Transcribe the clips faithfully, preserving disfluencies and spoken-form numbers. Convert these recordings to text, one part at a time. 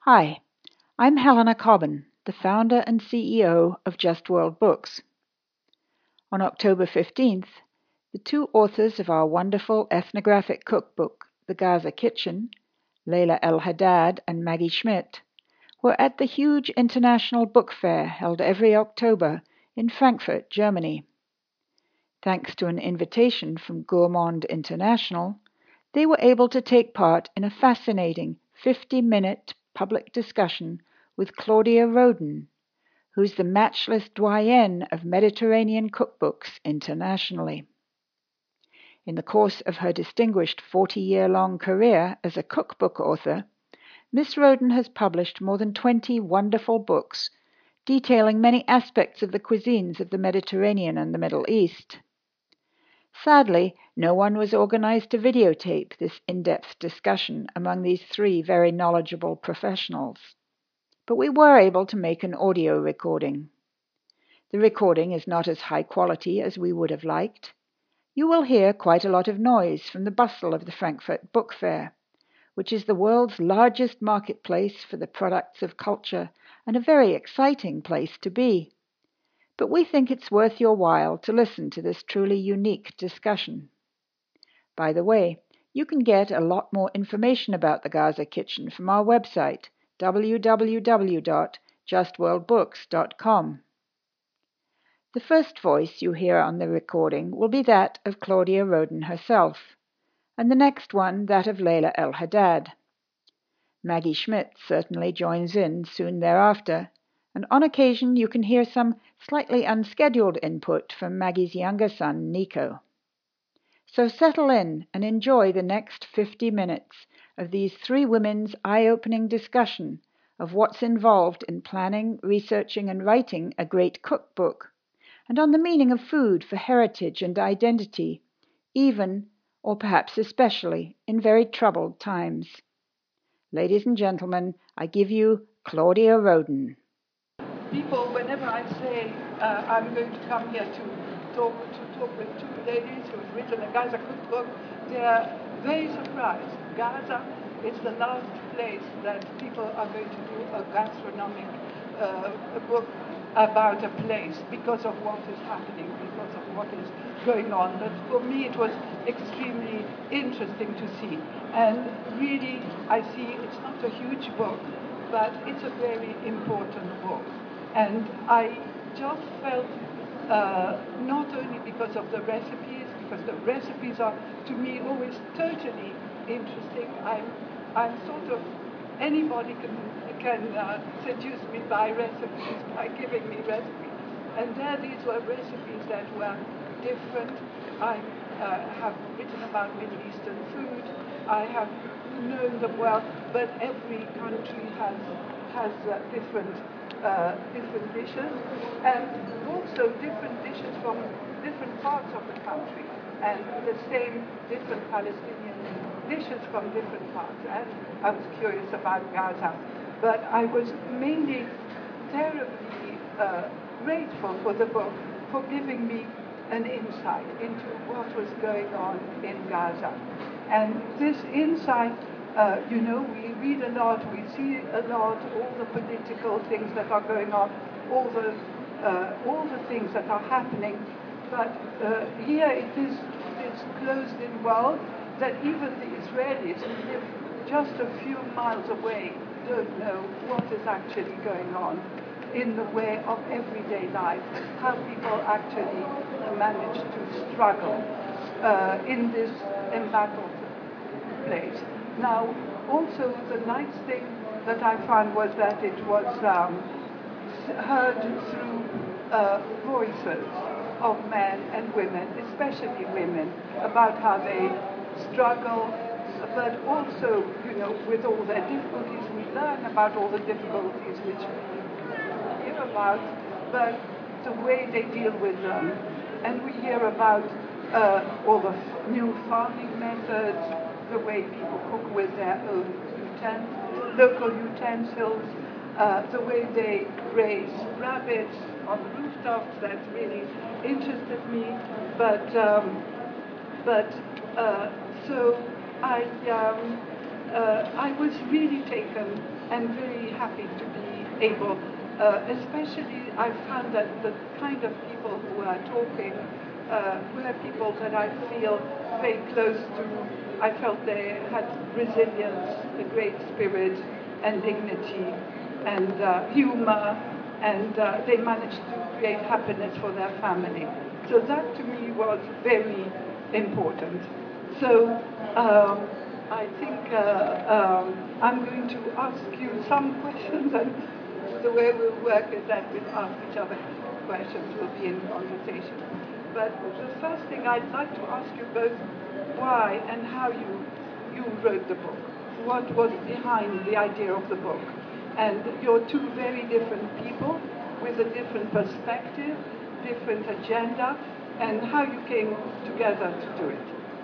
Hi, I'm Helena Cobban, the founder and C E O of Just World Books. On October fifteenth, the two authors of our wonderful ethnographic cookbook, The Gaza Kitchen, Layla El-Haddad and Maggie Schmidt, were at the huge international book fair held every October in Frankfurt, Germany. Thanks to an invitation from Gourmand International, they were able to take part in a fascinating fifty-minute public discussion with Claudia Roden, who's the matchless doyenne of Mediterranean cookbooks internationally. In the course of her distinguished forty-year-long career as a cookbook author, Miss Roden has published more than twenty wonderful books detailing many aspects of the cuisines of the Mediterranean and the Middle East. Sadly, no one was organized to videotape this in-depth discussion among these three very knowledgeable professionals. But we were able to make an audio recording. The recording is not as high quality as we would have liked. You will hear quite a lot of noise from the bustle of the Frankfurt Book Fair, which is the world's largest marketplace for the products of culture and a very exciting place to be. But we think it's worth your while to listen to this truly unique discussion. By the way, you can get a lot more information about the Gaza Kitchen from our website, w w w dot just world books dot com. The first voice you hear on the recording will be that of Claudia Roden herself, and the next one that of Layla El-Haddad. Maggie Schmidt certainly joins in soon thereafter, and on occasion you can hear some slightly unscheduled input from Maggie's younger son, Nico. So settle in and enjoy the next fifty minutes of these three women's eye-opening discussion of what's involved in planning, researching, and writing a great cookbook, and on the meaning of food for heritage and identity, even, or perhaps especially, in very troubled times. Ladies and gentlemen, I give you Claudia Roden. People, whenever I say uh, I'm going to come here to talk to talk with two ladies who've written a Gaza cookbook, they're very surprised. Gaza is the last place that people are going to do a gastronomic uh, a book about a place because of what is happening, because of what is going on. But for me, it was extremely interesting to see. And really, I see it's not a huge book, but it's a very important book. And I just felt, uh, not only because of the recipes, because the recipes are, to me, always totally interesting. I'm, I'm sort of, anybody can, can uh, seduce me by recipes, by giving me recipes. And there these were recipes that were different. I uh, have written about Middle Eastern food. I have known them well, but every country has, has uh, different Uh, different dishes, and also different dishes from different parts of the country, and the same different Palestinian dishes from different parts. And I was curious about Gaza, but I was mainly terribly uh, grateful for the book for giving me an insight into what was going on in Gaza. And this insight, Uh, you know, we read a lot, we see a lot, all the political things that are going on, all the, uh, all the things that are happening. But uh, here it is this closed-in world that even the Israelis who live just a few miles away don't know what is actually going on in the way of everyday life, how people actually manage to struggle uh, in this embattled place. Now, also the nice thing that I found was that it was um, heard through uh, voices of men and women, especially women, about how they struggle, but also, you know, with all their difficulties, we learn about all the difficulties which we hear about, but the way they deal with them. And we hear about uh, all the new farming methods, the way people cook with their own uten- local utensils, uh, the way they raise rabbits on rooftops. That really interested me. But um, but uh, so I um, uh, I was really taken and very happy to be able, uh, especially I found that the kind of people who are talking uh, were people that I feel very close to. I felt they had resilience, a great spirit and dignity and uh, humor, and uh, they managed to create happiness for their family. So that to me was very important. So um, I think uh, um, I'm going to ask you some questions, and the way we'll work is that we'll ask each other questions, we'll be in conversation. But the first thing I'd like to ask you both why and how you, you wrote the book. What was behind the idea of the book? And you're two very different people with a different perspective, different agenda, and how you came together to do it.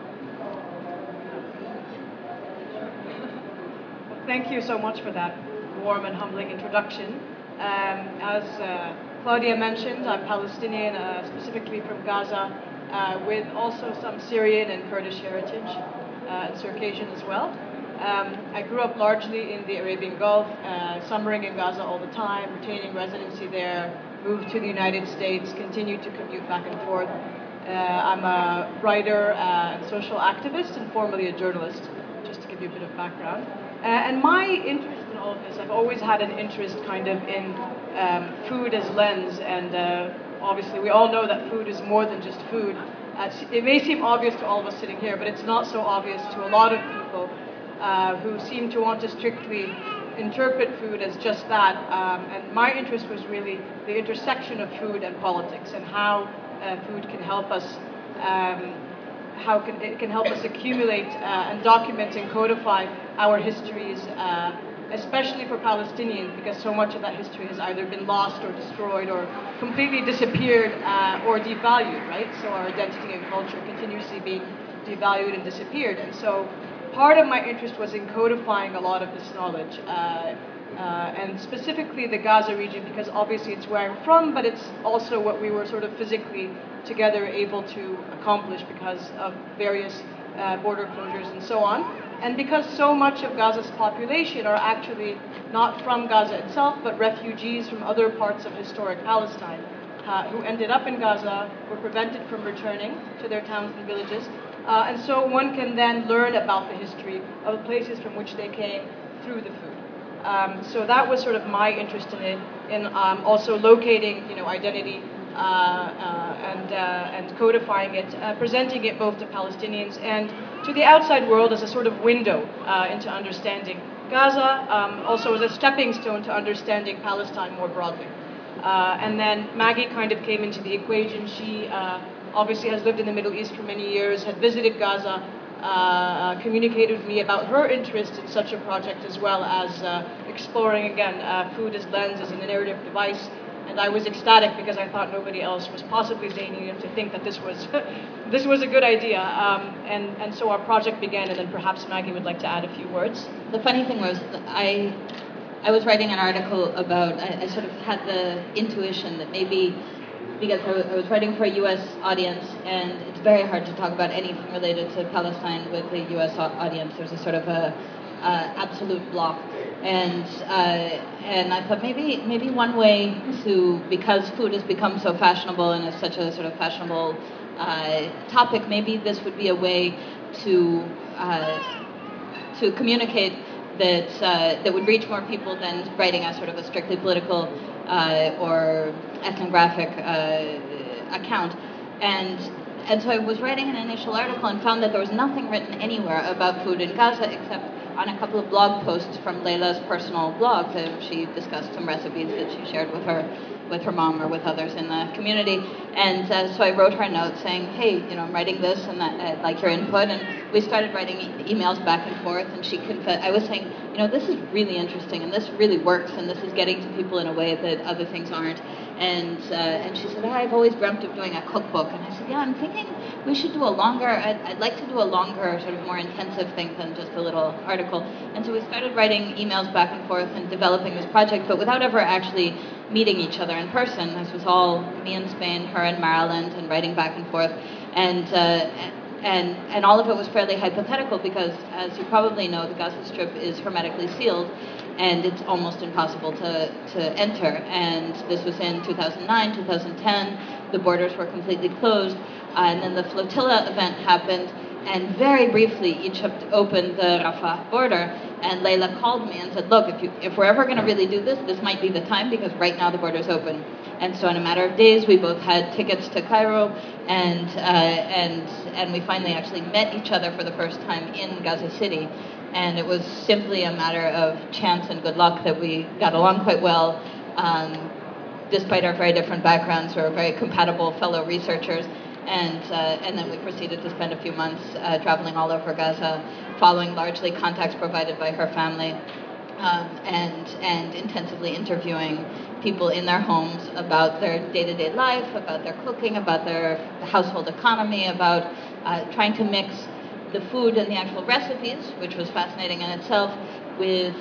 Thank you so much for that warm and humbling introduction. Um, as uh, Claudia mentioned, I'm Palestinian, uh, specifically from Gaza, uh, with also some Syrian and Kurdish heritage, uh, and Circassian as well. Um, I grew up largely in the Arabian Gulf, uh, summering in Gaza all the time, retaining residency there, moved to the United States, continued to commute back and forth. Uh, I'm a writer uh, and social activist, and formerly a journalist, just to give you a bit of background. Uh, and my interest in all of this, I've always had an interest kind of in um, food as lens, and uh, obviously we all know that food is more than just food. Uh, it may seem obvious to all of us sitting here, but it's not so obvious to a lot of people uh, who seem to want to strictly interpret food as just that. Um, and my interest was really the intersection of food and politics, and how uh, food can help us um, how can, it can help us accumulate uh, and document and codify our histories, uh, especially for Palestinians, because so much of that history has either been lost or destroyed or completely disappeared uh, or devalued, right? So our identity and culture continuously being devalued and disappeared. And so part of my interest was in codifying a lot of this knowledge, uh, uh, and specifically the Gaza region, because obviously it's where I'm from, but it's also what we were sort of physically together able to accomplish because of various uh, border closures and so on. And because so much of Gaza's population are actually not from Gaza itself, but refugees from other parts of historic Palestine, uh, who ended up in Gaza, were prevented from returning to their towns and villages. Uh, and so one can then learn about the history of the places from which they came through the food. Um, so that was sort of my interest in it, in um, also locating, you know, identity uh, uh, and, uh, and codifying it, uh, presenting it both to Palestinians and to the outside world as a sort of window uh, into understanding Gaza, um, also as a stepping stone to understanding Palestine more broadly. Uh, and then Maggie kind of came into the equation. She uh, obviously has lived in the Middle East for many years, had visited Gaza, uh, communicated with me about her interest in such a project, as well as uh, exploring, again, uh, food as lens, as a narrative device. And I was ecstatic because I thought nobody else was possibly zany enough to think that this was this was a good idea. Um, and, and so our project began, and then perhaps Maggie would like to add a few words. The funny thing was, that I I was writing an article about, I, I sort of had the intuition that maybe, because I was, I was writing for a U S audience, and it's very hard to talk about anything related to Palestine with a U S audience. There's a sort of a uh, absolute block. And uh, and I thought maybe maybe one way to, because food has become so fashionable and is such a sort of fashionable uh, topic, maybe this would be a way to uh, to communicate that uh, that would reach more people than writing a sort of a strictly political uh, or ethnographic uh, account. And and so I was writing an initial article and found that there was nothing written anywhere about food in Gaza except on a couple of blog posts from Leila's personal blog. That she discussed some recipes that she shared with her with her mom or with others in the community. And uh, so I wrote her a note saying, hey, you know, I'm writing this and that, I'd like your input. And we started writing e- emails back and forth. And she confessed, I was saying, you know, this is really interesting and this really works and this is getting to people in a way that other things aren't. And uh, and she said, oh, I've always dreamt of doing a cookbook. And I said, yeah, I'm thinking we should do a longer, I'd, I'd like to do a longer, sort of more intensive thing than just a little article. And so we started writing emails back and forth and developing this project, but without ever actually meeting each other in person. This was all me in Spain, her in Maryland, and writing back and forth. And uh, and and all of it was fairly hypothetical because, as you probably know, the Gaza Strip is hermetically sealed. and it's almost impossible to, to enter. And this was in two thousand nine, two thousand ten. The borders were completely closed. Uh, and then the flotilla event happened, and very briefly Egypt opened the Rafah border. And Layla called me and said, look, if, you, if we're ever going to really do this, this might be the time, because right now the border's open. And so in a matter of days, we both had tickets to Cairo, and, uh, and, and we finally actually met each other for the first time in Gaza City. And it was simply a matter of chance and good luck that we got along quite well. Um, despite our very different backgrounds, we were very compatible fellow researchers. And, uh, and then we proceeded to spend a few months uh, traveling all over Gaza, following largely contacts provided by her family, um, and, and intensively interviewing people in their homes about their day-to-day life, about their cooking, about their household economy, about uh, trying to mix the food and the actual recipes, which was fascinating in itself, with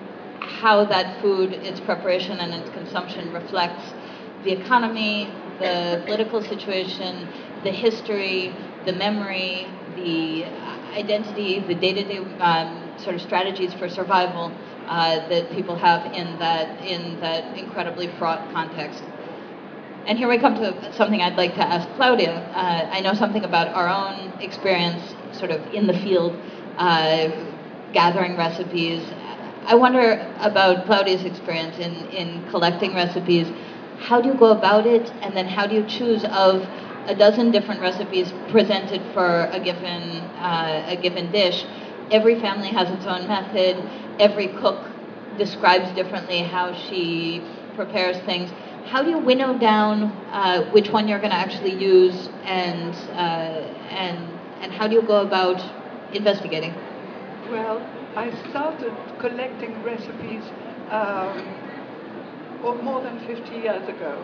how that food, its preparation and its consumption reflects the economy, the political situation, the history, the memory, the identity, the day-to-day um, sort of strategies for survival uh, that people have in that in that incredibly fraught context. And here we come to something I'd like to ask Claudia. Uh, I know something about our own experience, sort of in the field, uh, gathering recipes. I wonder about Claudia's experience in, in collecting recipes. How do you go about it, and then how do you choose of a dozen different recipes presented for a given uh, a given dish? Every family has its own method. Every cook describes differently how she prepares things. How do you winnow down uh, which one you're going to actually use, and uh, and and how do you go about investigating? Well, I started collecting recipes um, or more than fifty years ago.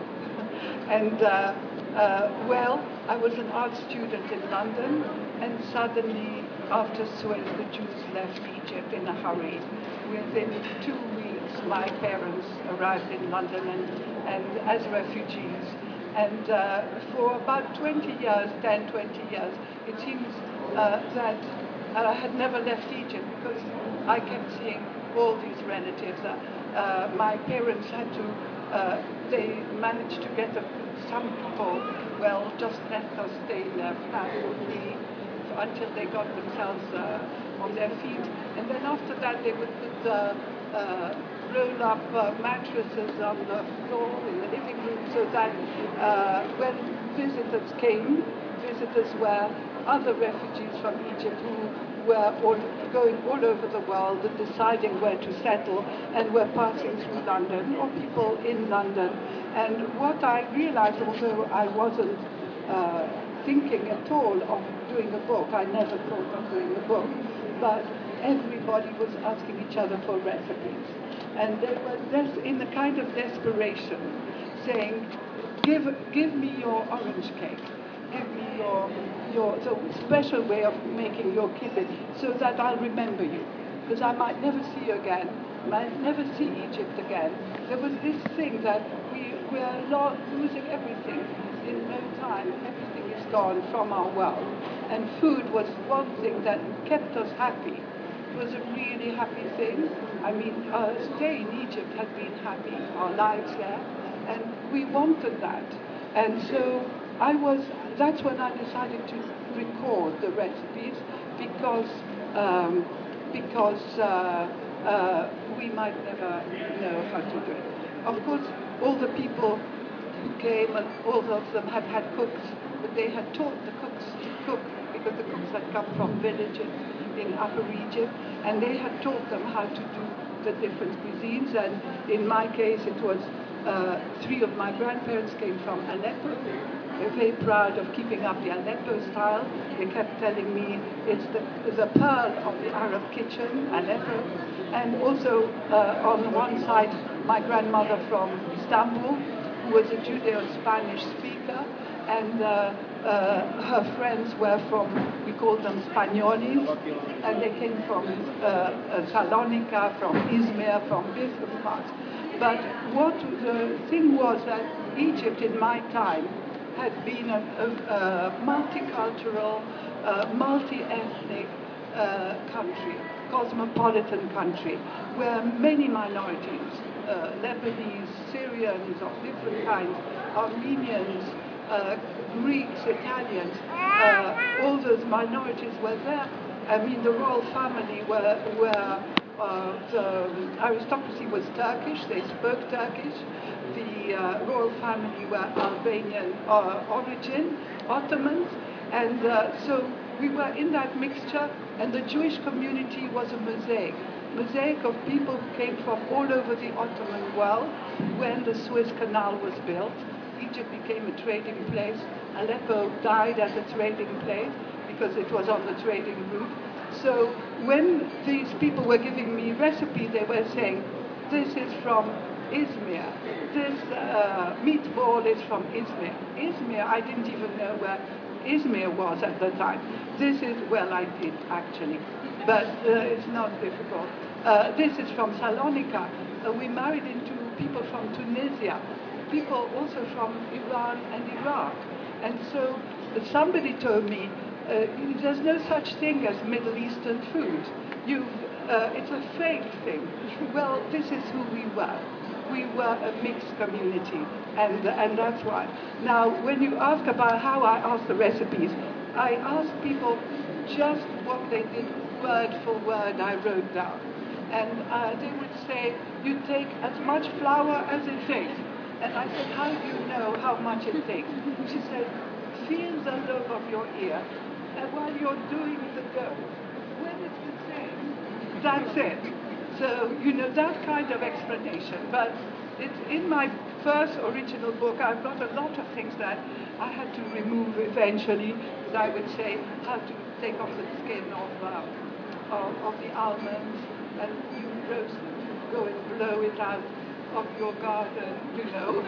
and, uh, uh, well, I was an art student in London, and suddenly, after Suez, the Jews left Egypt in a hurry. Within two weeks, my parents arrived in London and, and as refugees. And uh, for about twenty years, ten, twenty years, it seems uh, that I had never left Egypt, because I kept seeing all these relatives. Uh, uh, my parents had to, uh, they managed to get a, some people, well, just let us stay in their flat with me until they got themselves uh, on their feet. And then after that, they would put uh, uh, roll up uh, mattresses on the floor in the living room, so that uh, when visitors came, visitors were other refugees from Egypt who were all, going all over the world and deciding where to settle, and were passing through London, or people in London. And what I realized, although I wasn't uh, thinking at all of doing a book, I never thought of doing a book, but everybody was asking each other for recipes. And they were des- in a kind of desperation, saying, give, give me your orange cake. Give me your, your the special way of making your kibbeh, so that I'll remember you. Because I might never see you again, might never see Egypt again. There was this thing that we, we're lo- losing everything in no time. Everything is gone from our world. And food was one thing that kept us happy. It was a really happy thing. I mean, our stay in Egypt had been happy, our lives there, and we wanted that. And so I was, that's when I decided to record the recipes, because um, because uh, uh, we might never know how to do it. Of course, all the people who came, and all of them had had cooks, but they had taught the cooks to cook, because the cooks had come from villages in Upper Egypt, and they had taught them how to do the different cuisines. And in my case, it was uh, three of my grandparents came from Aleppo. They're very proud of keeping up the Aleppo style. They kept telling me it's the, the pearl of the Arab kitchen, Aleppo. And also uh, on one side, my grandmother from Istanbul, who was a Judeo-Spanish speaker, and uh, uh, her friends were from, we called them Spagnolis, and they came from uh, uh, Salonika, from Izmir, from different parts. But what the thing was that Egypt in my time had been a, a, a multicultural, uh, multi-ethnic uh, country. cosmopolitan country where many minorities, uh, Lebanese, Syrians of different kinds, Armenians, uh, Greeks, Italians, uh, all those minorities were there. I mean, the royal family were, were uh, the aristocracy was Turkish, they spoke Turkish. The uh, royal family were Albanian uh, origin, Ottomans, and uh, so we were in that mixture, and the Jewish community was a mosaic, mosaic of people who came from all over the Ottoman world when the Suez Canal was built. Egypt became a trading place. Aleppo died as a trading place because it was on the trading route. So when these people were giving me recipes, they were saying, this is from Izmir. This uh, meatball is from Izmir. Izmir, I didn't even know where Izmir was at the time. This is, well, I did actually, but uh, it's not difficult. Uh, this is from Salonika. Uh, we married into people from Tunisia, people also from Iran and Iraq. And so uh, somebody told me, uh, there's no such thing as Middle Eastern food. You, uh, it's a fake thing. Well, this is who we were. We were a mixed community, and, and that's why. Now, when you ask about how I ask the recipes, I ask people just what they did, word for word, I wrote down. And uh, they would say, you take as much flour as it takes. And I said, how do you know how much it takes? She said, feel the lobe of your ear, and while you're doing the dough, when it's the same, that's it. So, you know, that kind of explanation. But it's in my first original book, I've got a lot of things that I had to remove eventually. Because I would say how to take off the skin of, uh, of, of the almonds, and you roast it, go and blow it out of your garden, you know.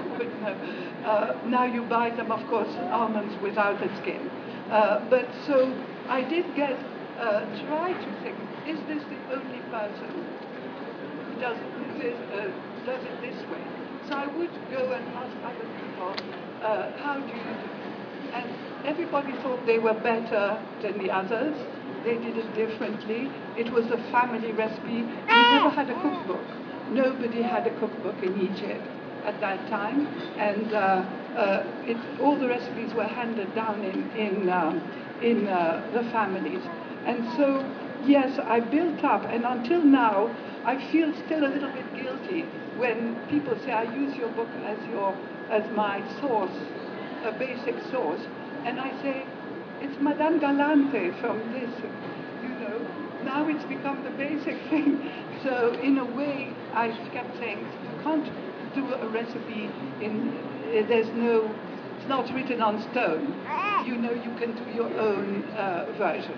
uh, now you buy them, of course, almonds without the skin. Uh, but so I did get, uh, try to think, is this the only person does it, uh, does it this way? So I would go and ask other people, uh, how do you do? And everybody thought they were better than the others. They did it differently. It was a family recipe. We never had a cookbook. Nobody had a cookbook in Egypt at that time. And uh, uh, it, all the recipes were handed down in, in, um, in uh, the families. And so, yes, I built up, and until now, I feel still a little bit guilty when people say, I use your book as your, as my source, a basic source. And I say, it's Madame Galante from this, you know. Now it's become the basic thing. So in a way, I kept saying, you can't do a recipe in, uh, there's no, it's not written on stone. You know, you can do your own uh, version.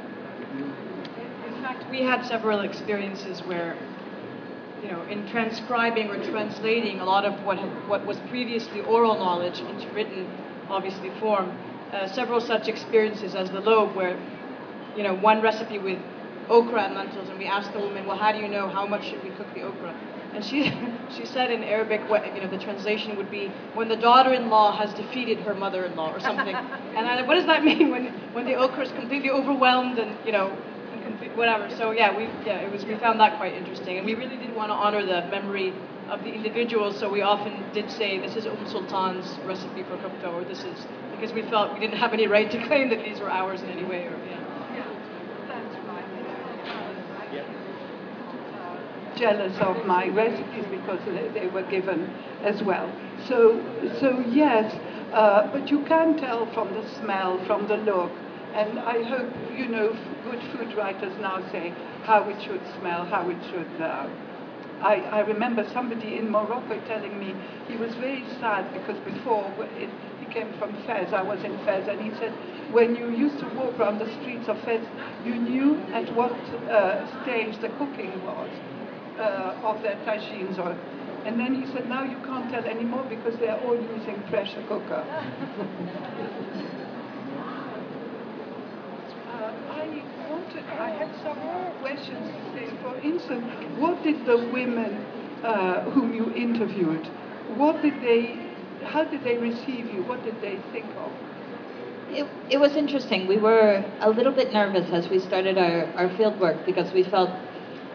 In fact, we had several experiences where, you know, in transcribing or translating a lot of what had, what was previously oral knowledge into written, obviously, form, uh, several such experiences as the lobe, where, you know, one recipe with okra and lentils, and we asked the woman, well, how do you know how much should we cook the okra? And she she said in Arabic, what, you know, the translation would be, when the daughter-in-law has defeated her mother-in-law, or something. And I, what does that mean when when the okra is completely overwhelmed and, you know, whatever. So yeah, we yeah it was we found that quite interesting, and we really did want to honor the memory of the individuals. So we often did say this is Umm Sultan's recipe for kofta, or this is, because we felt we didn't have any right to claim that these were ours in any way. Or yeah. Yeah, that's right. I uh, jealous of my recipes because they, they were given as well. So so yes, uh, but you can tell from the smell, from the look. And I hope, you know, good food writers now say how it should smell, how it should... Uh, I, I remember somebody in Morocco telling me he was very sad because before it, he came from Fez, I was in Fez, and he said when you used to walk around the streets of Fez, you knew at what uh, stage the cooking was uh, of their tagines. Or, and then he said, now you can't tell anymore because they're all using pressure cooker. I had some questions to say. For instance, what did the women uh, whom you interviewed, what did they, how did they receive you? What did they think of? It, it was interesting. We were a little bit nervous as we started our, our field work because we felt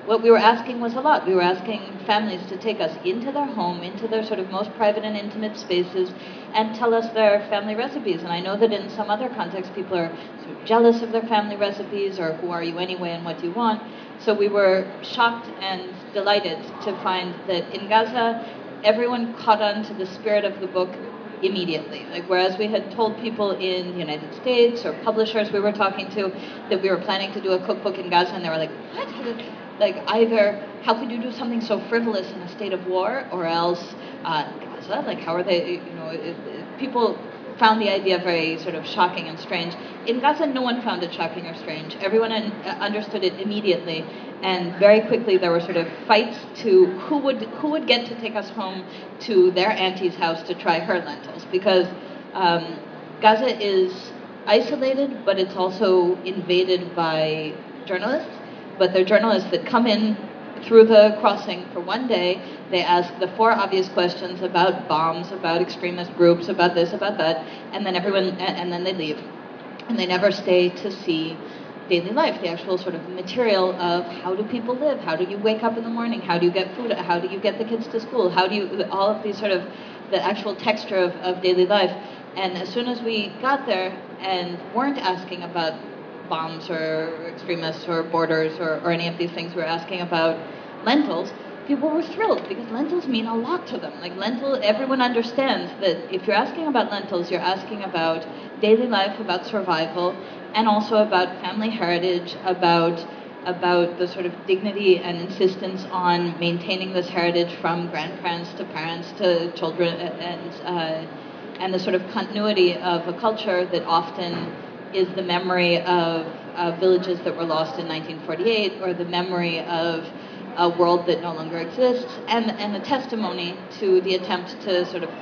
what we were asking was a lot. We were asking families to take us into their home, into their sort of most private and intimate spaces, and tell us their family recipes. And I know that in some other contexts, people are sort of jealous of their family recipes, or who are you anyway and what do you want. So we were shocked and delighted to find that in Gaza, everyone caught on to the spirit of the book immediately. Like, whereas we had told people in the United States or publishers we were talking to that we were planning to do a cookbook in Gaza, and they were like, what? Like, either how could you do something so frivolous in a state of war, or else uh, Gaza, like, how are they, you know, it, it, people found the idea very sort of shocking and strange. In Gaza, no one found it shocking or strange. Everyone un- understood it immediately, and very quickly there were sort of fights to who would who would get to take us home to their auntie's house to try her lentils, because um, Gaza is isolated, but it's also invaded by journalists. But they're journalists that come in through the crossing for one day. They ask the four obvious questions about bombs, about extremist groups, about this, about that, and then everyone, and then they leave. And they never stay to see daily life, the actual sort of material of how do people live, how do you wake up in the morning, how do you get food, how do you get the kids to school, how do you, all of these sort of, the actual texture of, of daily life. And as soon as we got there and weren't asking about bombs or extremists or borders or, or any of these things, we were asking about lentils, people were thrilled because lentils mean a lot to them. Like, lentil, everyone understands that if you're asking about lentils, you're asking about daily life, about survival, and also about family heritage, about about the sort of dignity and insistence on maintaining this heritage from grandparents to parents to children, and uh, and the sort of continuity of a culture that often is the memory of uh, villages that were lost in nineteen forty-eight, or the memory of a world that no longer exists, and and a testimony to the attempt to sort of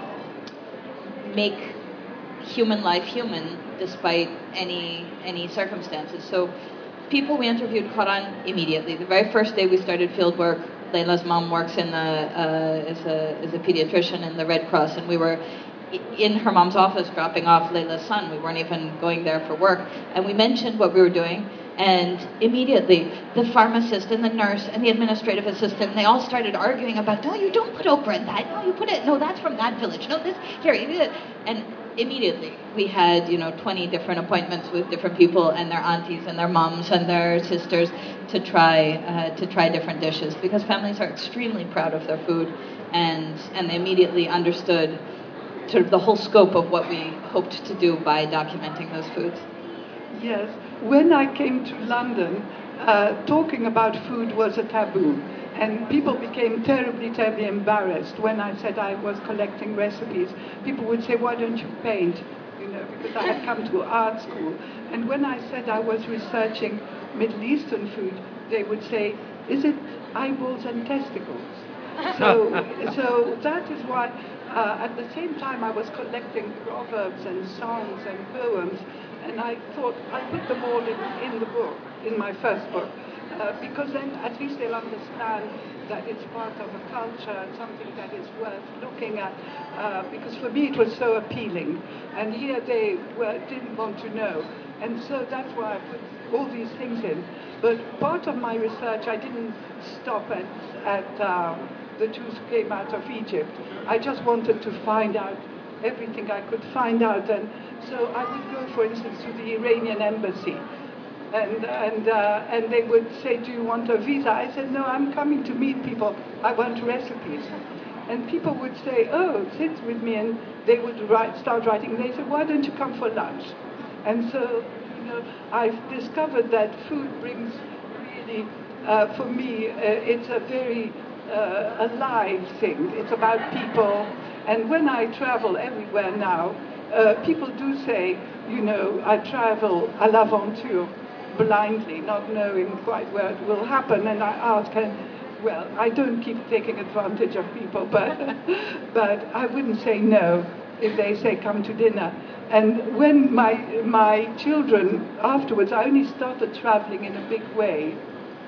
make human life human despite any any circumstances. So people we interviewed caught on immediately. The very first day we started field work, Layla's mom works in the uh, as a as a pediatrician in the Red Cross, and we were in her mom's office dropping off Layla's son. We weren't even going there for work, and we mentioned what we were doing. And immediately, the pharmacist and the nurse and the administrative assistant, they all started arguing about, no, you don't put okra in that. No, you put it, no, that's from that village. No, this, here, you do it. And immediately, we had, you know, twenty different appointments with different people and their aunties and their moms and their sisters to try uh, to try different dishes, because families are extremely proud of their food, and and they immediately understood sort of the whole scope of what we hoped to do by documenting those foods. Yes. When I came to London, uh, talking about food was a taboo. And people became terribly, terribly embarrassed when I said I was collecting recipes. People would say, why don't you paint? You know, because I had come to art school. And when I said I was researching Middle Eastern food, they would say, is it eyeballs and testicles? So, so that is why, uh, at the same time, I was collecting proverbs and songs and poems, and I thought I'd put them all in, in the book, in my first book, uh, because then at least they'll understand that it's part of a culture, something that is worth looking at, uh, because for me it was so appealing, and here they were, didn't want to know, and so that's why I put all these things in. But part of my research, I didn't stop at, at um, the Jews who came out of Egypt. I just wanted to find out everything I could find out, and so I would go, for instance, to the Iranian embassy, and and uh, and they would say, do you want a visa? I said, no, I'm coming to meet people. I want recipes. And people would say, oh, sit with me, and they would write, start writing. And they said, why don't you come for lunch? And so, you know, I've discovered that food brings really, uh, for me, uh, it's a very uh, alive thing. It's about people. And when I travel everywhere now, uh, people do say, you know, I travel à l'aventure, blindly, not knowing quite where it will happen. And I ask, and well, I don't keep taking advantage of people, but but I wouldn't say no if they say come to dinner. And when my my children afterwards, I only started traveling in a big way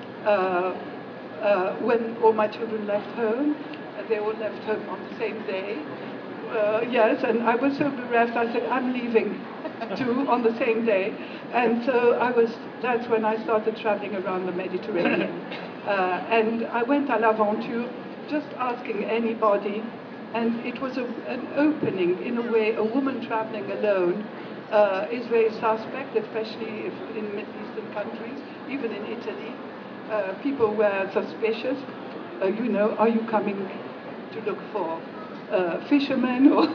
uh, uh, when all my children left home. They all left home on the same day. Uh, yes, and I was so bereft. I said, I'm leaving. two on the same day. And so I was, that's when I started traveling around the Mediterranean. Uh, and I went à l'aventure, just asking anybody, and it was a, an opening. In a way, a woman traveling alone uh, is very suspect, especially if in Middle Eastern countries, even in Italy. Uh, people were suspicious. Uh, you know, are you coming to look for uh, fishermen? Or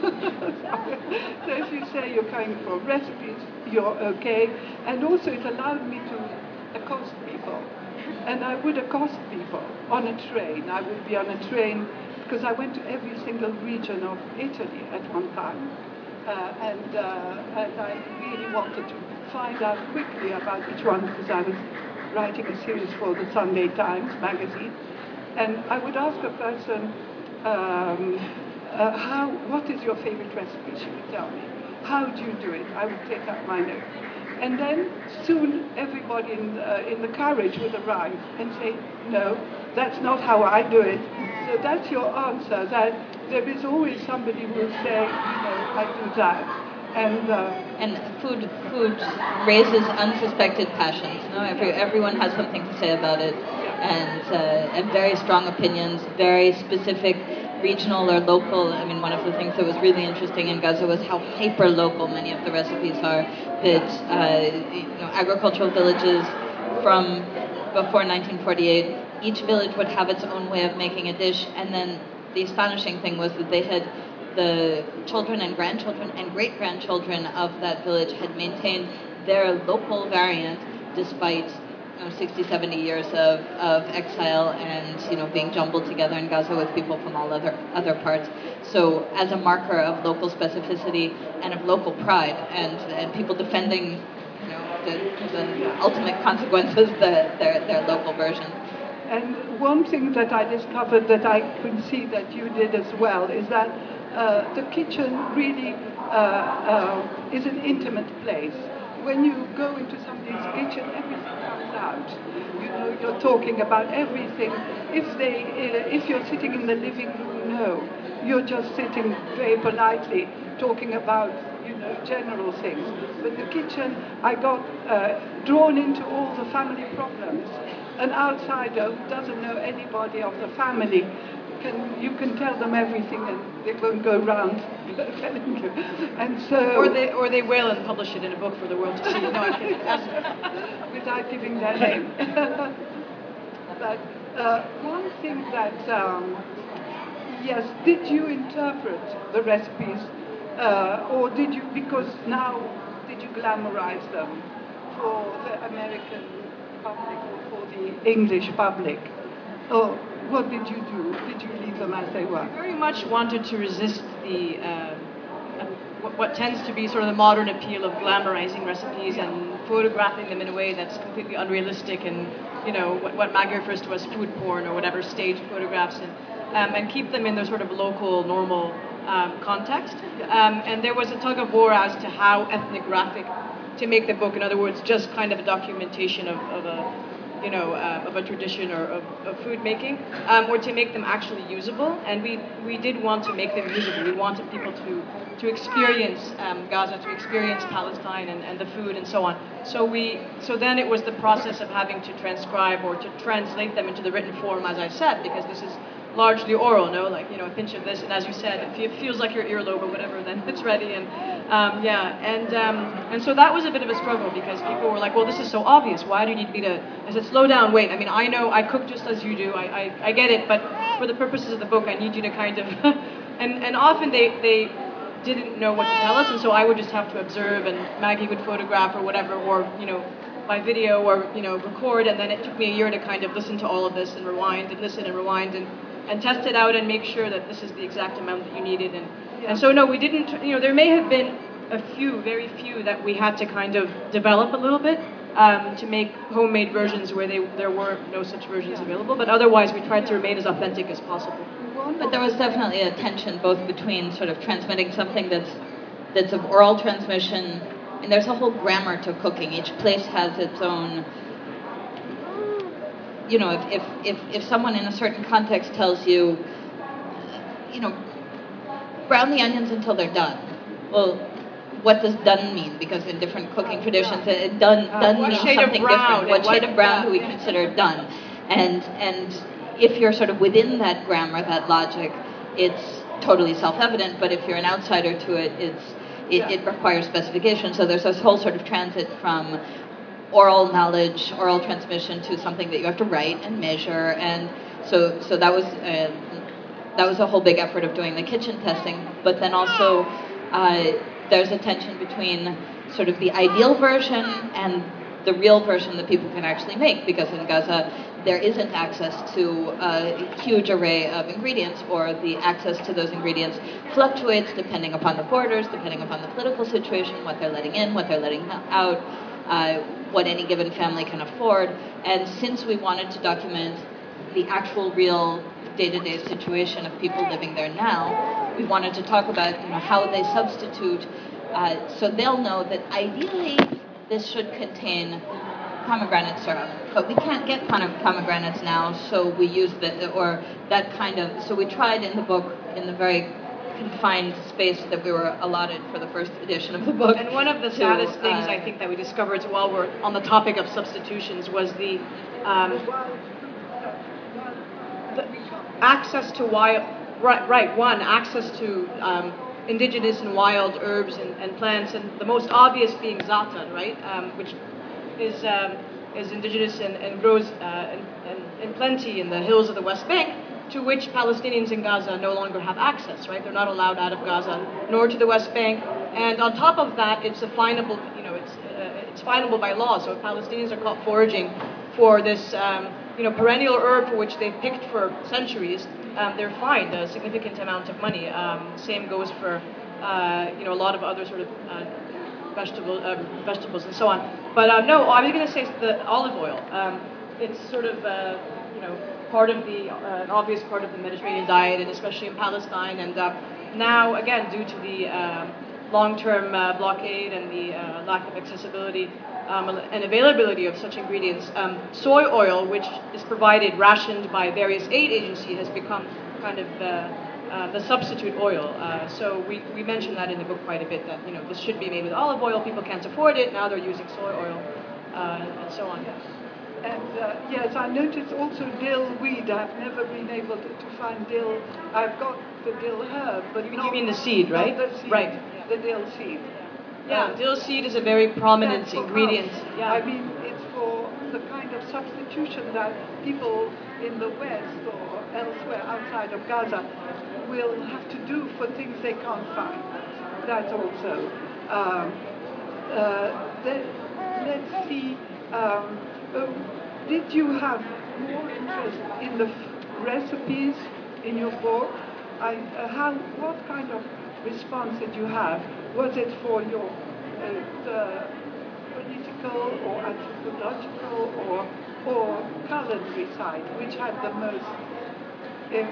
so if you say you're coming for recipes, you're okay. And also it allowed me to accost people. And I would accost people on a train. I would be on a train because I went to every single region of Italy at one time. Uh, and, uh, and I really wanted to find out quickly about each one because I was writing a series for the Sunday Times magazine. And I would ask a person, um, uh, how, what is your favorite recipe? She would tell me. How do you do it? I would take out my notes. And then soon everybody in, uh, in the carriage would arrive and say, no, that's not how I do it. So that's your answer, that there is always somebody who will say, you know, I do that. And, uh, and food food raises unsuspected passions. No? Every, everyone has something to say about it, and, uh, and very strong opinions, very specific regional or local. I mean, one of the things that was really interesting in Gaza was how hyper-local many of the recipes are. That uh, you know, agricultural villages from before nineteen forty-eight, each village would have its own way of making a dish, and then the astonishing thing was that they had the children and grandchildren and great-grandchildren of that village had maintained their local variant despite you know, sixty, seventy years of, of exile and you know being jumbled together in Gaza with people from all other other parts. So as a marker of local specificity and of local pride and, and people defending you know the, the ultimate consequences, the, their, their local version. And one thing that I discovered that I could see that you did as well is that uh, the kitchen really uh, uh, is an intimate place. When you go into somebody's kitchen, everything comes out. You know, you're talking about everything. If they, uh, if you're sitting in the living room, no, you're just sitting very politely talking about, you know, general things. But the kitchen, I got uh, drawn into all the family problems. An outsider who doesn't know anybody of the family, can, you can tell them everything and they won't go round telling you. And so, or they or they will and publish it in a book for the world to see. No, I'm kidding. Without giving their name. But uh, one thing that, um, yes, did you interpret the recipes, uh, or did you, because now, did you glamorize them for the American public or for the English public? Or what did you do? Did you leave them as they were? I very much wanted to resist the uh, what, what tends to be sort of the modern appeal of glamorizing recipes and photographing them in a way that's completely unrealistic and, you know, what, what Maggie refers to as food porn or whatever, staged photographs, and, um, and keep them in their sort of local, normal um, context. Um, and there was a tug of war as to how ethnographic to make the book. In other words, just kind of a documentation of, of a you know, uh, of a tradition or of, of food making, um, or to make them actually usable. And we we did want to make them usable. We wanted people to to experience um, Gaza, to experience Palestine and, and the food and so on. So we so then it was the process of having to transcribe or to translate them into the written form, as I said, because this is largely oral, no? Like, you know, a pinch of this, and as you said, if it feels like your earlobe or whatever, then it's ready. And um, yeah, and um, and so that was a bit of a struggle because people were like, well, this is so obvious. Why do you need me to? I said, slow down, wait. I mean, I know I cook just as you do. I I, I get it, but for the purposes of the book, I need you to kind of. and and often they they didn't know what to tell us, and so I would just have to observe, and Maggie would photograph or whatever, or you know. by video or you know record, and then it took me a year to kind of listen to all of this and rewind and listen and rewind and, and test it out and make sure that this is the exact amount that you needed. And yeah. and so no, we didn't, you know, there may have been a few, very few, that we had to kind of develop a little bit um, to make homemade versions where they there were no such versions yeah. available, but otherwise we tried to remain as authentic as possible. But there was definitely a tension both between sort of transmitting something that's that's of oral transmission. And there's a whole grammar to cooking. Each place has its own, you know, if, if, if, if someone in a certain context tells you, you know, brown the onions until they're done. Well, what does done mean? Because in different cooking traditions, uh, done Uh, done what means shade of something brown different. and What what- shade of brown yeah, do we yeah. consider done? And and if you're sort of within that grammar, that logic, it's totally self-evident. But if you're an outsider to it, it's it, Yeah. it requires specification. So there's this whole sort of transit from oral knowledge, oral transmission to something that you have to write and measure, and so so that was uh, that was a whole big effort of doing the kitchen testing. But then also uh, there's a tension between sort of the ideal version and the real version that people can actually make, because in Gaza there isn't access to a huge array of ingredients, or the access to those ingredients fluctuates depending upon the borders, depending upon the political situation, what they're letting in, what they're letting out, uh, what any given family can afford. And since we wanted to document the actual real day-to-day situation of people living there now, we wanted to talk about, you know, how they substitute, uh, so they'll know that ideally this should contain pomegranate syrup, but we can't get pom- pomegranates now, so we use the, or that kind of, so we tried in the book, in the very confined space that we were allotted for the first edition of the book. And one of the to, saddest things uh, I think that we discovered while we're on the topic of substitutions was the, um, the access to wild, right, right, one, access to um, indigenous and wild herbs and, and plants, and the most obvious being za'atar, right, um, which is um, is indigenous and, and grows uh, in, in, in plenty in the hills of the West Bank, to which Palestinians in Gaza no longer have access, right? They're not allowed out of Gaza, nor to the West Bank. And on top of that, it's a finable, you know, it's uh, it's finable by law. So if Palestinians are caught foraging for this, um, you know, perennial herb for which they've picked for centuries, um, they're fined a significant amount of money. Um, same goes for, uh, you know, a lot of other sort of uh, vegetable, uh, vegetables and so on. But uh, no, I was going to say the olive oil. Um, it's sort of, uh, you know, part of the, uh, an obvious part of the Mediterranean diet, and especially in Palestine. And uh, now, again, due to the um, long-term uh, blockade and the uh, lack of accessibility um, and availability of such ingredients, um, soy oil, which is provided, rationed by various aid agencies, has become kind of uh, uh, the substitute oil. Uh, so we, we mentioned that in the book quite a bit, that, you know, this should be made with olive oil. People can't afford it. Now they're using soy oil, uh, and so on. And uh, yes, I noticed also dill weed. I've never been able to, to find dill. I've got the dill herb, but You not, mean the seed, not right? the seed, Right. the dill seed. Yeah, Uh, dill seed is a very prominent that's for ingredient. us. Yeah. I mean, it's for the kind of substitution that people in the West or elsewhere outside of Gaza will have to do for things they can't find. That's also. Um, uh, let, let's see. Um, uh, did you have more interest in the f- recipes in your book? I, uh, how, what kind of response did you have? Was it for your uh, the political or anthropological or or culinary side, which had the most? If,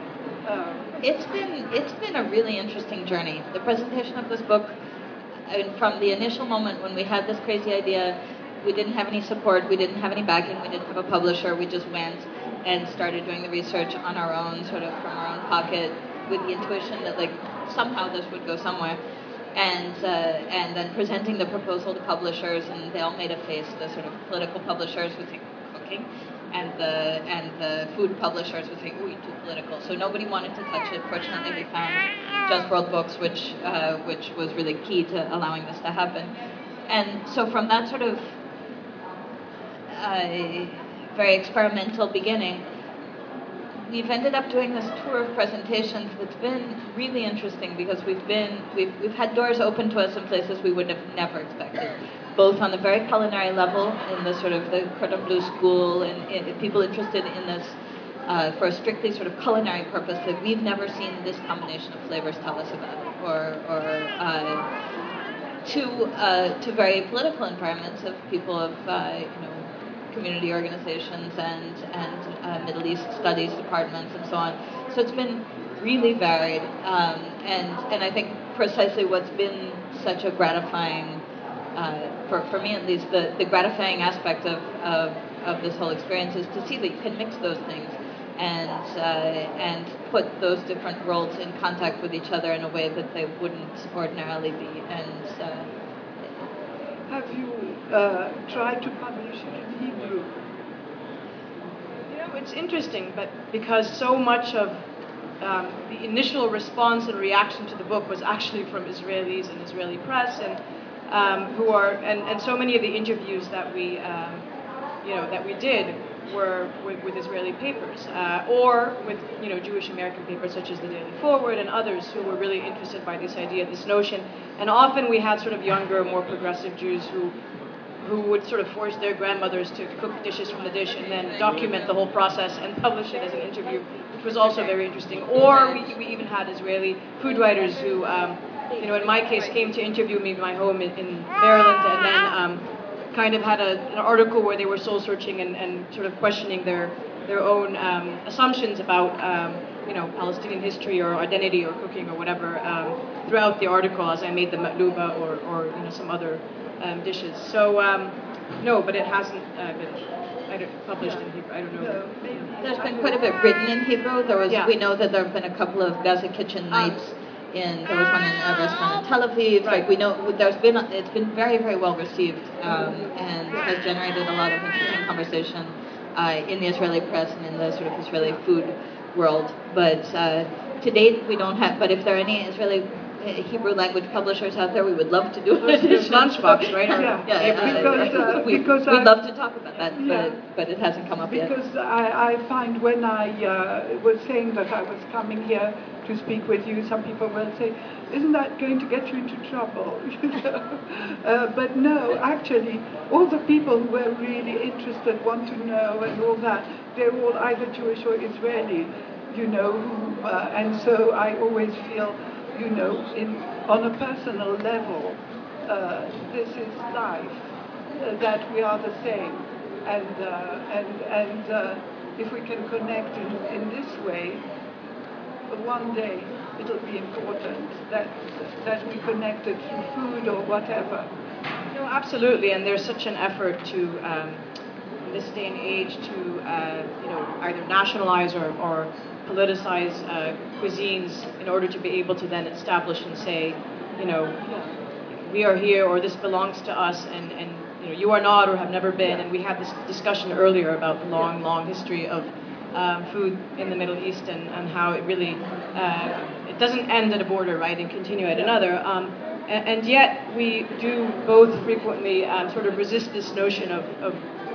um, It's been it's been a really interesting journey. The presentation of this book, I mean, from the initial moment when we had this crazy idea, we didn't have any support, we didn't have any backing, we didn't have a publisher. We just went and started doing the research on our own, sort of from our own pocket, with the intuition that like somehow this would go somewhere. And uh, and then presenting the proposal to publishers, and they all made a face. The sort of political publishers would think cooking, and the and the food publishers would think, ooh, you're too political. So nobody wanted to touch it. Fortunately, we found Just World Books, which uh, which was really key to allowing this to happen. And so from that sort of uh, very experimental beginning, we've ended up doing this tour of presentations that's been really interesting, because we've been we've we've had doors open to us in places we would have never expected, both on the very culinary level in the sort of the Cordon Bleu school, and, and people interested in this uh, for a strictly sort of culinary purpose, that we've never seen this combination of flavors, tell us about it, or or uh, to uh, to very political environments of people of uh, you know community organizations and and uh, Middle East studies departments and so on. So it's been really varied, um, and and I think precisely what's been such a gratifying, uh, for for me at least, the, the gratifying aspect of, of of this whole experience is to see that you can mix those things. and uh, and put those different worlds in contact with each other in a way that they wouldn't ordinarily be. And uh, have you uh, tried to publish it in Hebrew? You know, it's interesting, but because so much of um, the initial response and reaction to the book was actually from Israelis and Israeli press, and um, who are and, and so many of the interviews that we um, you know that we did were with, with Israeli papers, uh, or with you know Jewish American papers such as the Daily Forward and others who were really interested by this idea, this notion. And often we had sort of younger, more progressive Jews who who would sort of force their grandmothers to cook dishes from the dish and then document the whole process and publish it as an interview, which was also very interesting. Or we, we even had Israeli food writers who, um, you know, in my case, came to interview me in my home in, in Maryland, and then um, kind of had a, an article where they were soul searching and, and sort of questioning their their own um, assumptions about um, you know Palestinian history or identity or cooking or whatever um, throughout the article as I made the matluba or, or you know some other um, dishes. So um, no, but it hasn't uh, been I don't, published in Hebrew. I don't know. There's been quite a bit written in Hebrew. There was Yeah. we know that there have been a couple of Gaza Kitchen nights. In, there was one in a restaurant in Tel Aviv. Right. Like we know, there's been it's been very very well received um, and has generated a lot of interesting conversation uh, in the Israeli press and in the sort of Israeli food world. But uh, to date, we don't have. But if there are any Israeli Hebrew language publishers out there, we would love to do an edition. Lunchbox, right? Or, Yeah, yeah, because, uh, uh, we, because we'd I- love to talk about that, Yeah. but, but it hasn't come up yet. Because I, I find when I uh, was saying that I was coming here to speak with you, some people will say, isn't that going to get you into trouble? You know? uh, but no, actually, all the people who were really interested, want to know and all that, they're all either Jewish or Israeli, you know, who, uh, and so I always feel, you know, in, on a personal level, uh, this is life, uh, that we are the same. And, uh, and, and uh, if we can connect in, in this way, one day it'll be important that, that we connected through food or whatever. No, absolutely, and there's such an effort to, um, in this day and age, to uh, you know either nationalize or, or politicize uh, cuisines in order to be able to then establish and say, you know, we are here or this belongs to us, and, and you know you are not or have never been. And we had this discussion earlier about the long, long history of um, food in the Middle East and, and how it really uh, it doesn't end at a border, right, and continue at another. Um, and, and yet we do both frequently um, sort of resist this notion of, of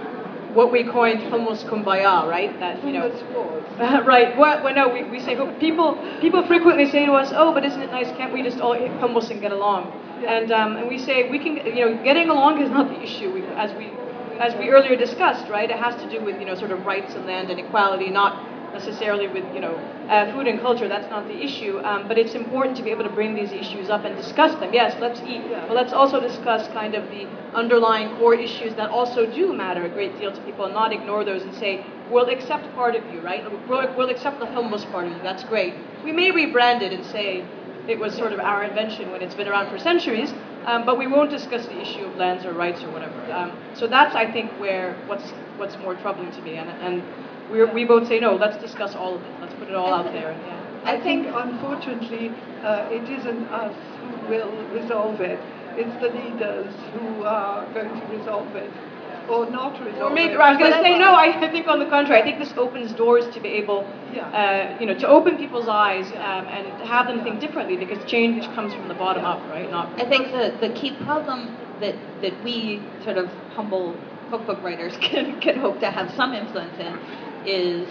what we coined hummus kumbaya, right? That you know, uh, right? Well, well, no, we, we say people people frequently say to us, "Oh, but isn't it nice? Can't we just all eat hummus and get along?" And um, and we say we can, you know, getting along is not the issue. We, as we as we earlier discussed, right? It has to do with you know sort of rights and land and equality, not necessarily with you know uh, food and culture. That's not the issue. Um, but it's important to be able to bring these issues up and discuss them. Yes, let's eat, but let's also discuss kind of the underlying core issues that also do matter a great deal to people, and not ignore those and say we'll accept part of you, right? We'll, we'll accept the hummus part of you. That's great. We may rebrand it and say it was sort of our invention when it's been around for centuries, um, but we won't discuss the issue of lands or rights or whatever. Um, so that's, I think, where what's what's more troubling to me, and and we we both say no. Let's discuss all of it. Let's put it all out there. Yeah. I think, unfortunately, uh, it isn't us who will resolve it. It's the leaders who are going to resolve it, or not resolve Or maybe it. I was going to say no. I, I think on the contrary. I think this opens doors to be able, Yeah. uh, you know, to open people's eyes um, and have them think differently, because change comes from the bottom up, right? Not. I think the, the key problem that, that we sort of humble cookbook writers can, can hope to have some influence in is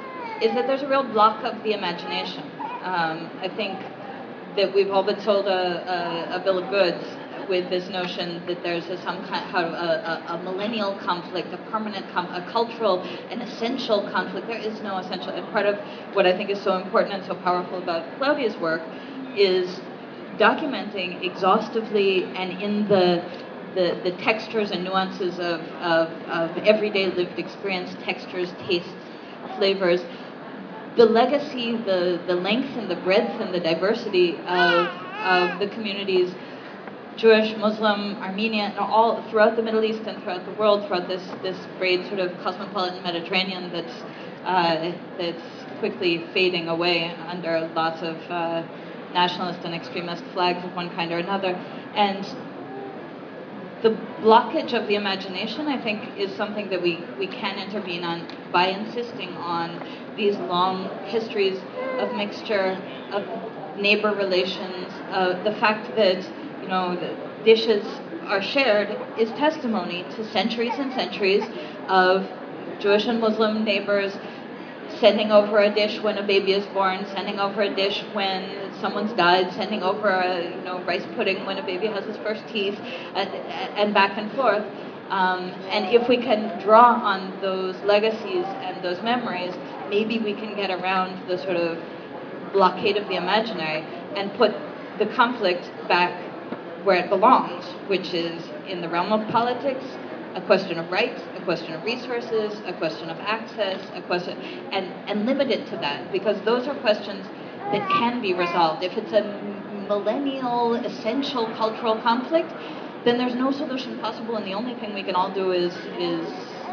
is that there's a real block of the imagination. Um, I think that we've all been sold a, a, a bill of goods with this notion that there's a, some kind how a, a, a millennial conflict, a permanent, com- a cultural, an essential conflict. There is no essential. And part of what I think is so important and so powerful about Claudia's work is documenting exhaustively and in the the, the textures and nuances of, of, of everyday lived experience, textures, tastes, flavors, the legacy, the, the length and the breadth and the diversity of, of the communities, Jewish, Muslim, Armenian, all throughout the Middle East and throughout the world, throughout this, this great sort of cosmopolitan Mediterranean that's uh, that's quickly fading away under lots of uh, nationalist and extremist flags of one kind or another. And the blockage of the imagination, I think, is something that we, we can intervene on by insisting on these long histories of mixture, of neighbor relations. Uh, the fact that, you know, the dishes are shared is testimony to centuries and centuries of Jewish and Muslim neighbors sending over a dish when a baby is born, sending over a dish when someone's died, sending over a you know rice pudding when a baby has his first teeth, and, and back and forth. Um, and if we can draw on those legacies and those memories, maybe we can get around the sort of blockade of the imaginary and put the conflict back where it belongs, which is in the realm of politics, a question of rights, a question of resources, a question of access, a question, and, and limit it to that, because those are questions that can be resolved. If it's a millennial, essential cultural conflict, then there's no solution possible, and the only thing we can all do is, is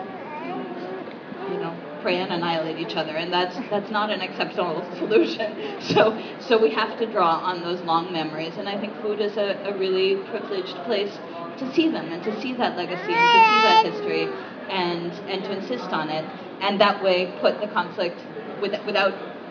you know, pray and annihilate each other, and that's that's not an acceptable solution. So so we have to draw on those long memories, and I think food is a, a really privileged place to see them and to see that legacy and to see that history and and to insist on it, and that way put the conflict with, without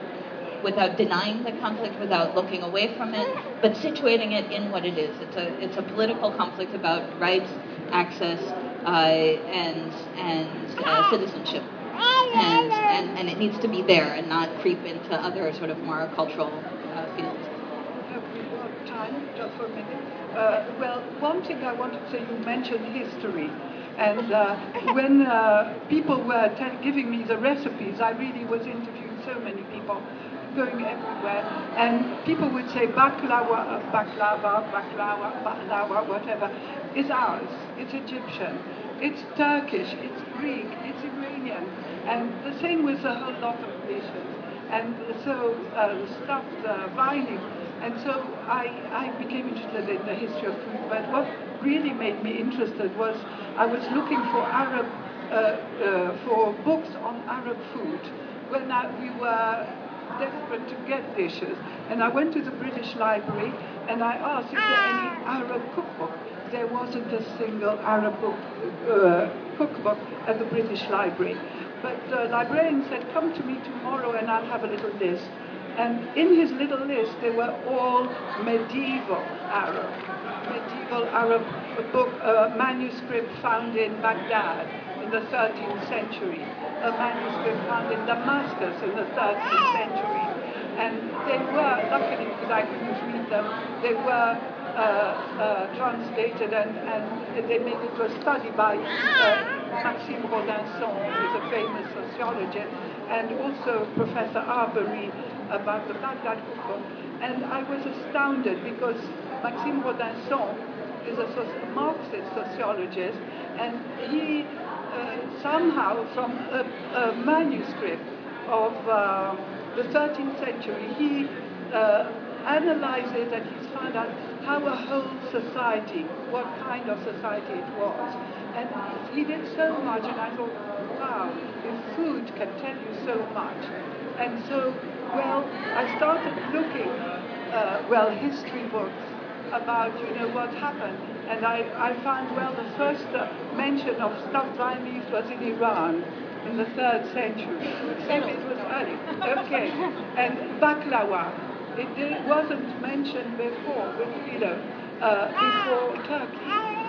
without denying the conflict, without looking away from it, but situating it in what it is. It's a it's a political conflict about rights, access, uh, and and uh, citizenship. And, and and it needs to be there and not creep into other sort of more cultural uh, fields. Have we got time just for a minute? Uh, well, one thing I wanted to say, you mentioned history. And uh, when uh, people were t- giving me the recipes, I really was interviewing so many people, going everywhere, and people would say baklava, baklava, baklava, baklava, whatever, is ours. It's Egyptian. It's Turkish, it's Greek, it's Iranian, and the same with a whole lot of dishes. And so uh, stuffed uh, vining. And so I, I became interested in the history of food. But what really made me interested was I was looking for Arab, uh, uh, for books on Arab food when I, we were desperate to get dishes. And I went to the British Library and I asked, is there any Arab cookbook? There wasn't a single Arab book, uh, cookbook at the British Library. But the librarian said, come to me tomorrow and I'll have a little list. And in his little list, they were all medieval Arab, medieval Arab book, uh, manuscript found in Baghdad in the thirteenth century, a manuscript found in Damascus in the thirteenth century. And they were, luckily because I couldn't read them, they were uh, uh, translated and, and they made it a study by uh, Maxime Rodinson, who is a famous sociologist, and also Professor Arbery about the Baghdad cookbook. And I was astounded because Maxime Rodinson is a soci- Marxist sociologist, and he uh, somehow from a, a manuscript of uh, the thirteenth century, he uh, analyzed it and he's found out how a whole society, what kind of society it was. And he did so much, and I thought, wow, if food can tell you so much. And so, well, I started looking, uh, well, history books about, you know, what happened. And I, I found, well, the first uh, mention of stuffed vine leaves was in Iran in the third century. Maybe it was early. Okay. And baklava, it, it wasn't mentioned before, but, you know, uh, before Turkey.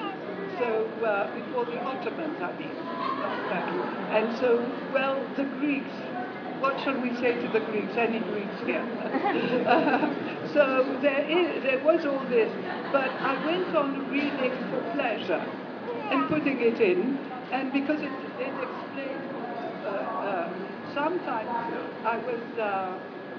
So, uh, before the Ottomans, I mean, not Turkey. And so, well, the Greeks, what shall we say to the Greeks? Any Greeks here? uh, so there is, there was all this, but I went on reading for pleasure and putting it in, and because it, it explained, uh, uh, sometimes I was, uh,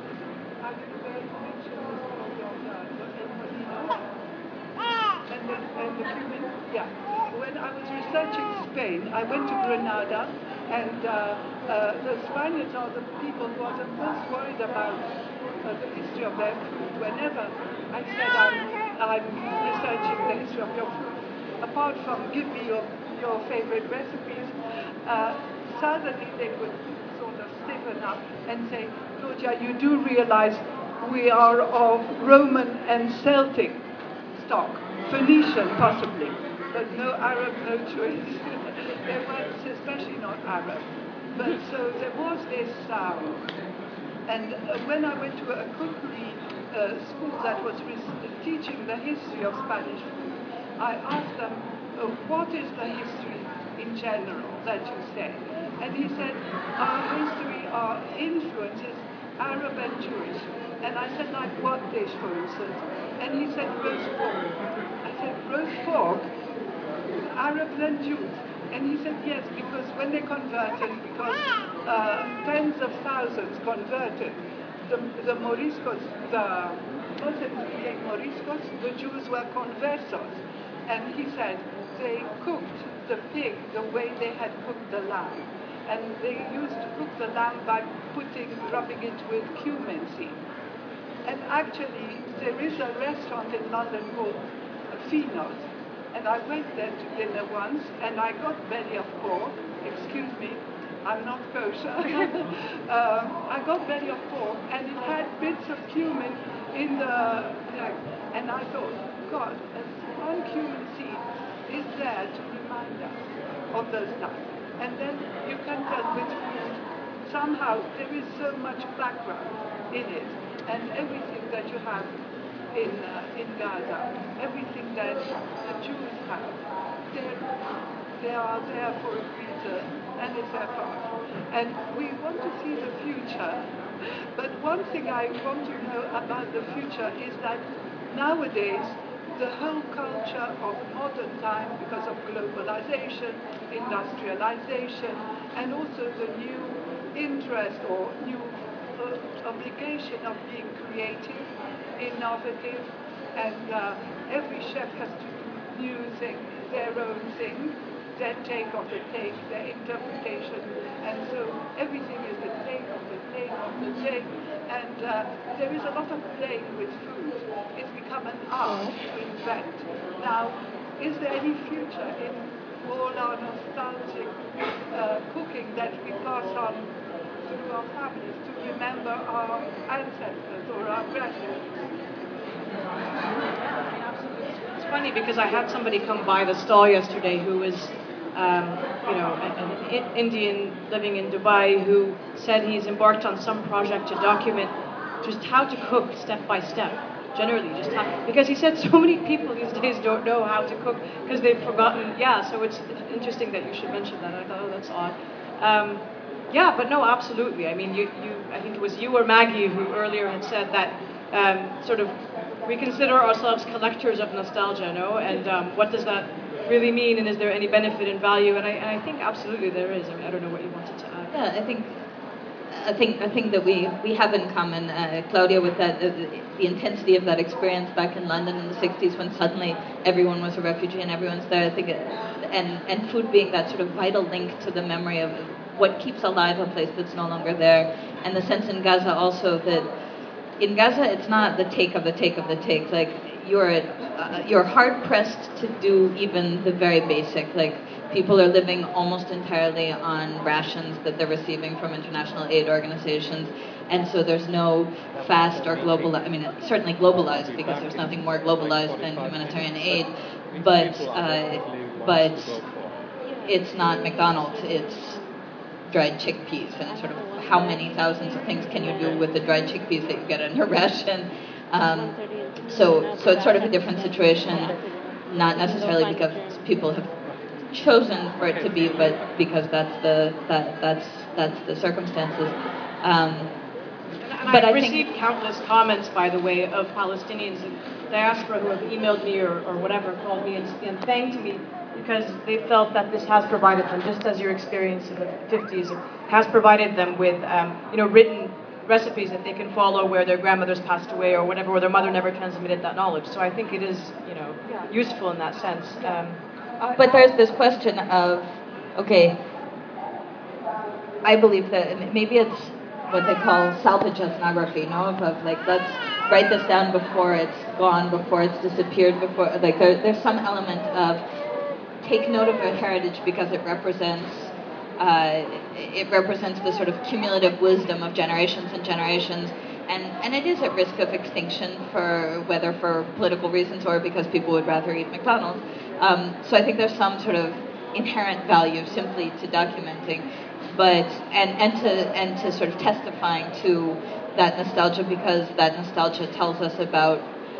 I didn't mention this story of uh, Embolino and the, and the Cuban, yeah. When I was researching Spain, I went to Granada, and uh, uh, the Spaniards are the people who are the most worried about uh, the history of their food. Whenever I said I'm, I'm researching the history of your food, apart from give me your, your favorite recipes, uh, suddenly they would sort of stick open up and say, Claudia, you do realize we are of Roman and Celtic stock, Phoenician possibly, but no Arab, no Jewish. They weren't, especially not Arab. But so there was this, um, and uh, when I went to a cookery uh, school that was re- teaching the history of Spanish food, I asked them, uh, what is the history in general that you say? And he said, our history, our influences, Arab and Jewish. And I said, like what dish, for instance? And he said, roast pork. I said, roast pork? Arabs and Jews. And he said, yes, because when they converted, because uh, tens of thousands converted, the, the Moriscos, the Muslims became Moriscos, the Jews were conversos. And he said, they cooked the pig the way they had cooked the lamb. And they used to cook the lamb by putting, rubbing it with cumin seed. And actually, there is a restaurant in London called Finos. And I went there to dinner once, and I got belly of pork. Excuse me, I'm not kosher. um, I got belly of pork, and it had bits of cumin in the, and I thought, God, one cumin seed is there to remind us of those times. And then you can tell with food, somehow there is so much background in it, and everything that you have in uh, in Gaza, everything that the Jews have, they are there for a reason, and it's their part. And we want to see the future, but one thing I want to know about the future is that nowadays the whole culture of modern time, because of globalization, industrialization, and also the new interest or new uh, obligation of being creative, innovative, and uh, every chef has to do new things, their own thing, their take of the take, their interpretation, and so everything is the take of the take of the take, and uh, there is a lot of playing with food. It's become an art to invent. Now, is there any future in all our nostalgic uh, cooking that we pass on through our families to remember our ancestors or our grandparents? It's funny because I had somebody come by the stall yesterday who was, um, you know, an, an Indian living in Dubai who said he's embarked on some project to document just how to cook step by step. Generally, just how, because he said so many people these days don't know how to cook because they've forgotten. Yeah, so it's interesting that you should mention that. I thought, oh, that's odd. Um, yeah, but no, absolutely. I mean, you, you, I think it was you or Maggie who earlier had said that um, sort of we consider ourselves collectors of nostalgia, no? And um, what does that really mean? And is there any benefit and value? And I, and I think absolutely there is. I mean, I don't know what you wanted to add. Yeah, I think. I think I think that we, we have in common, uh, Claudia, with that uh, the intensity of that experience back in London in the sixties when suddenly everyone was a refugee and everyone's there. I think, it, and and food being that sort of vital link to the memory of what keeps alive a place that's no longer there, and the sense in Gaza also that in Gaza it's not the take of the take of the take. Like you're uh, you're hard pressed to do even the very basic, like. People are living almost entirely on rations that they're receiving from international aid organizations, and so there's no fast or global. I mean, it's certainly globalized because there's nothing more globalized than humanitarian aid, but uh, but it's not McDonald's. It's dried chickpeas, and sort of how many thousands of things can you do with the dried chickpeas that you get in your ration? Um, so so it's sort of a different situation, not necessarily because people have chosen for it to be, but because that's the that that's that's the circumstances. Um, and but I've I received think, countless comments, by the way, of Palestinians in diaspora who have emailed me or, or whatever, called me and, and thanked me because they felt that this has provided them, just as your experience in the fifties has provided them with, um, you know, written recipes that they can follow where their grandmothers passed away or whatever, or their mother never transmitted that knowledge. So I think it is, you know, useful in that sense. Um, But there's this question of, okay, I believe that maybe it's what they call salvage ethnography, no? Of, of like, let's write this down before it's gone, before it's disappeared, before, like, there, there's some element of take note of a heritage because it represents uh, it represents the sort of cumulative wisdom of generations and generations. And, and it is at risk of extinction, for whether for political reasons or because people would rather eat McDonald's. Um, so I think there's some sort of inherent value simply to documenting, but and, and to and to sort of testifying to that nostalgia, because that nostalgia tells us about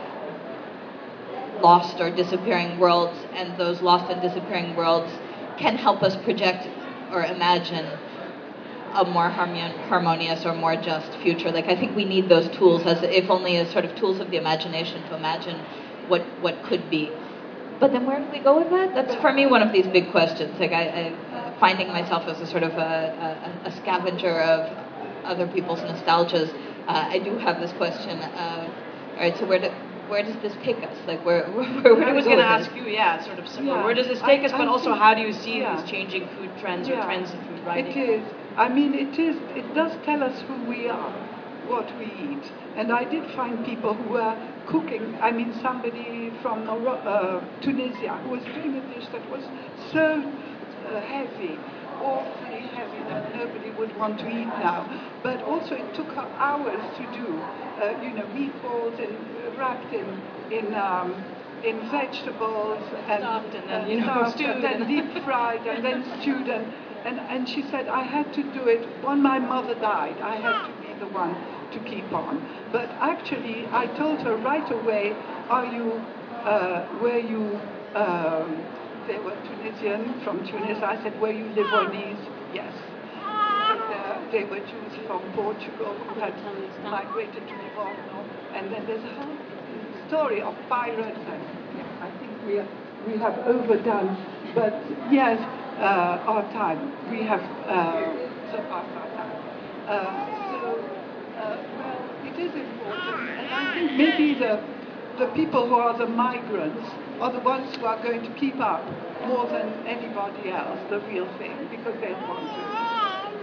lost or disappearing worlds, and those lost and disappearing worlds can help us project or imagine a more harmon- harmonious or more just future. Like, I think we need those tools, as if only as sort of tools of the imagination, to imagine what what could be. But then where do we go with that? That's, for me, one of these big questions. Like, I, I uh, finding myself as a sort of a, a, a scavenger of other people's nostalgias, uh, I do have this question of, all right, so where do, where does this take us? Like, where, where, where do we go? I was going to ask you, yeah, sort of similar. Yeah. Where does this take I, us? But I also, think, how do you see yeah. these changing food trends Yeah. or trends in food writing? It is. I mean, it is. It does tell us who we are, what we eat. And I did find people who were cooking. I mean, somebody from uh, Tunisia who was doing a dish that was so uh, heavy, awfully heavy, that nobody would want to eat now. But also, it took her hours to do. Uh, you know, meatballs in, wrapped in in. Um, in vegetables and, Stuffed and then, uh, you know, stuffed stewed and then and- deep fried and then stewed and, and and she said, I had to do it when my mother died. I had to be the one to keep on. But actually, I told her right away, are you, uh, were you, um, they were Tunisian from Tunis. I said, were you Lebanese? Yes. Uh, they were Jews from Portugal who had migrated to Livorno. And then there's a whole story of pirates. And yeah, I think we are, we have overdone, but yes, uh, our time. We have uh, surpassed our time. Uh, so, uh, well, it is important, and I think maybe the the people who are the migrants are the ones who are going to keep up more than anybody else the real thing, because they want to.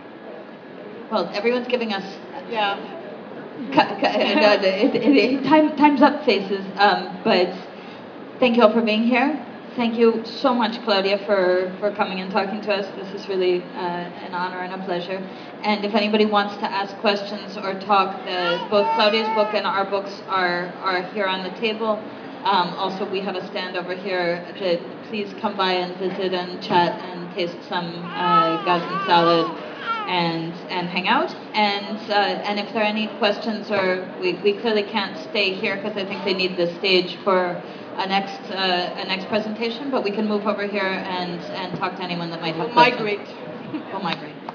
Well, everyone's giving us Yeah. Cu- cu- uh, it, it, it, time, time's up faces, um, but thank you all for being here. Thank you so much, Claudia, for, for coming and talking to us. This is really uh, an honor and a pleasure. And if anybody wants to ask questions or talk, the, both Claudia's book and our books are, are here on the table. Um, also, we have a stand over here. To, please come by and visit and chat and taste some uh, Gazan salad and and hang out. And uh, and if there are any questions, or we, we clearly can't stay here because I think they need the stage for a next uh, a next presentation, but we can move over here and and talk to anyone that might have We'll questions. migrate. We'll migrate.